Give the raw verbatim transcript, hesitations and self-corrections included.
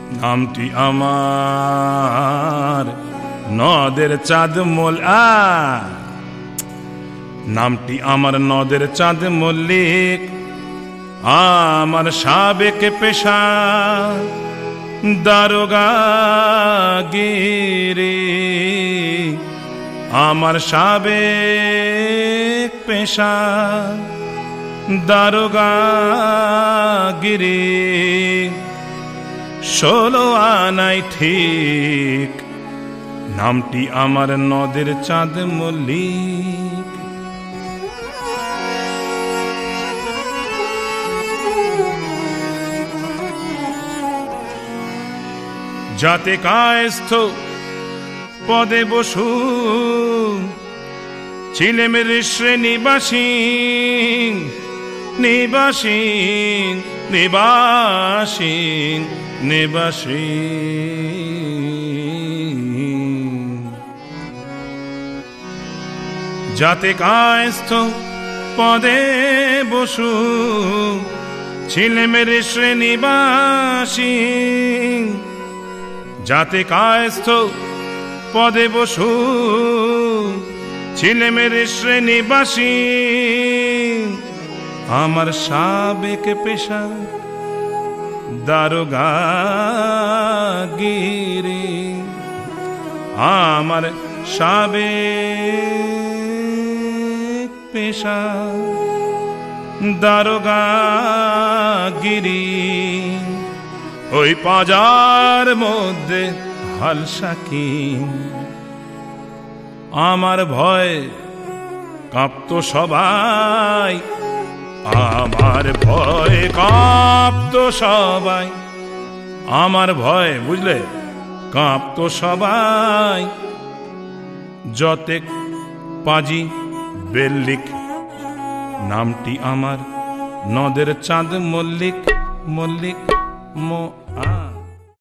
নামটি আমার নদের চাঁদ মল আ নামটি আমার নদের চাঁদ মল্লিক, আমার সাবেক পেশা দারোগাগিরি। আমার সাবেক পেশা দারোগাগিরি। ষোলো আনাই ঠিক, নামটি আমার নদের চাঁদ মল্লিক। যাতে কায়স্থ পদে বসু ছিলেমের শ্রেণীবাসী নিবাসী নিবাসী নিবাসী। যাতে কায়স্থ পদে বসু ছিলেমের শ্রেণীবাসী। যাতে কায়স্থ পদে বসু ছিলেমের শ্রেণীবাসী। আমার সাবেক পেশা দারোগাগিরি। আমার সাবেক পেশা দারোগাগিরি। ওই পাজার মধ্যে হালসাকি আমার ভয় কাঁপত সবাই। আমার ভয় কাঁপত সবাই। আমার ভয় বুঝলে কাঁপত সবাই। যতে পাজি বেল্লিক, নামটি আমার নদের চাঁদ মল্লিক মল্লিক মো আ